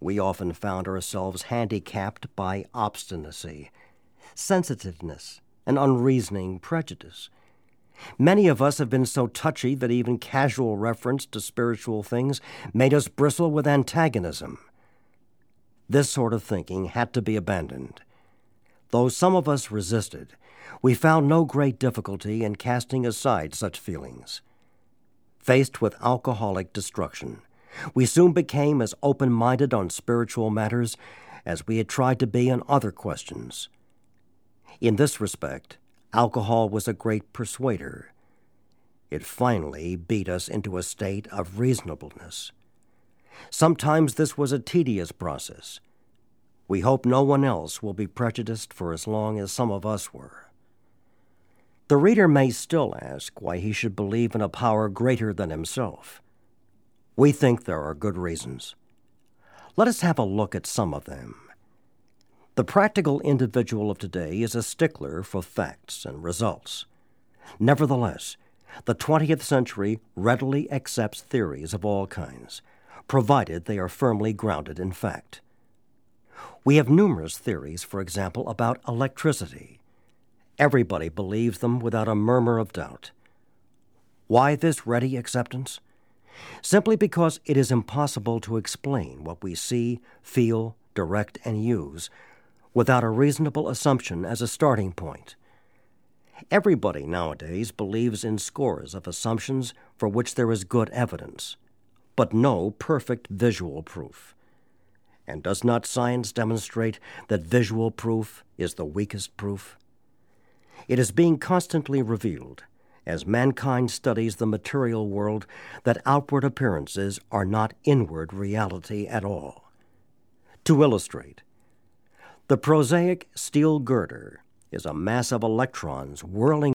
we often found ourselves handicapped by obstinacy, sensitiveness, and unreasoning prejudice. Many of us have been so touchy that even casual reference to spiritual things made us bristle with antagonism. This sort of thinking had to be abandoned. Though some of us resisted, we found no great difficulty in casting aside such feelings. Faced with alcoholic destruction, we soon became as open-minded on spiritual matters as we had tried to be on other questions. In this respect, alcohol was a great persuader. It finally beat us into a state of reasonableness. Sometimes this was a tedious process. We hope no one else will be prejudiced for as long as some of us were. The reader may still ask why he should believe in a power greater than himself. We think there are good reasons. Let us have a look at some of them. The practical individual of today is a stickler for facts and results. Nevertheless, the 20th century readily accepts theories of all kinds, provided they are firmly grounded in fact. We have numerous theories, for example, about electricity. Everybody believes them without a murmur of doubt. Why this ready acceptance? Simply because it is impossible to explain what we see, feel, direct, and use without a reasonable assumption as a starting point. Everybody nowadays believes in scores of assumptions for which there is good evidence, but no perfect visual proof. And does not science demonstrate that visual proof is the weakest proof? It is being constantly revealed, as mankind studies the material world, that outward appearances are not inward reality at all. To illustrate, the prosaic steel girder is a mass of electrons whirling